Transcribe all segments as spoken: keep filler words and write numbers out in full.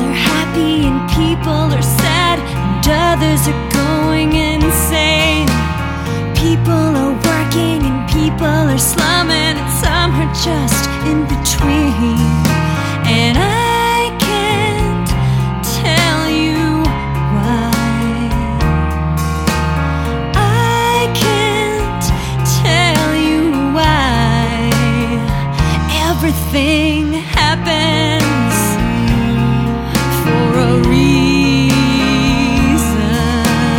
are happy and people are sad, and others are going insane. People are working and people are slumming, and some are just in between. And I can't tell you why. I can't tell you why. Everything happens for a reason.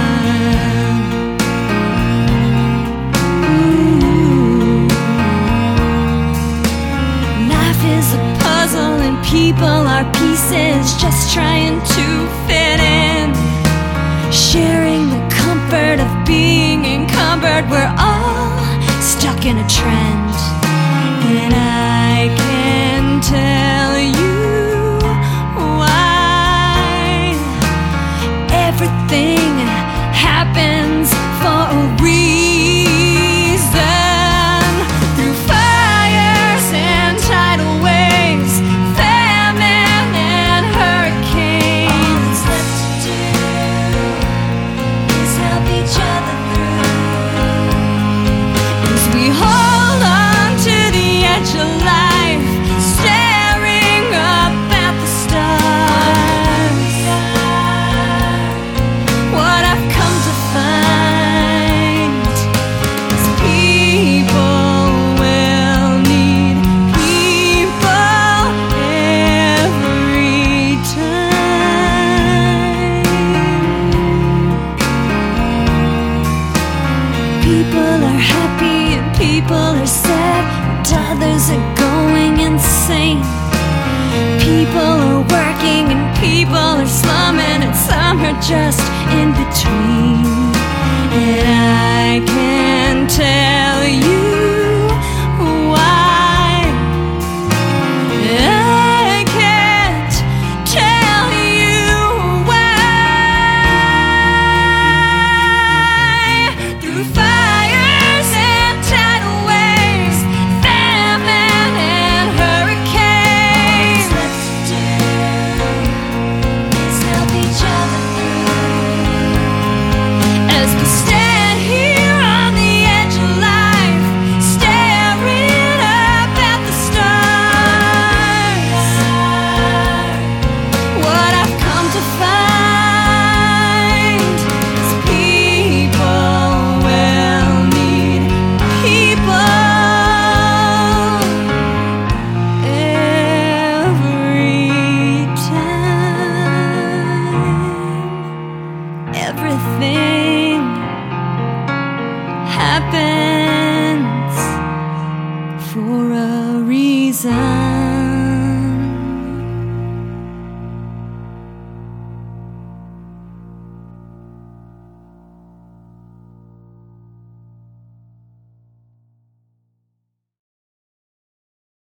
Ooh. Life is a puzzle and people are pieces just trying to fit in. Sharing the comfort of being encumbered, we're all stuck in a trend. And I can tell you why. Everything happens for a reason. Through fires and tidal waves, famine and hurricanes, all that's left to do is help each other through. As we hold on to the edge of life, staring up at the stars. What I've come to find is people will need people every time. People are happy and people are sad, and others are going insane. People are working and people are slumming, and some are just in between. And I can tell you why. I can't tell you why. Through fires and tidal waves, famine and hurricanes, all that's left to do is help each other through. As we stand here on the edge of life, staring up at the stars. What I've come to find is people will need people every time. Everything happens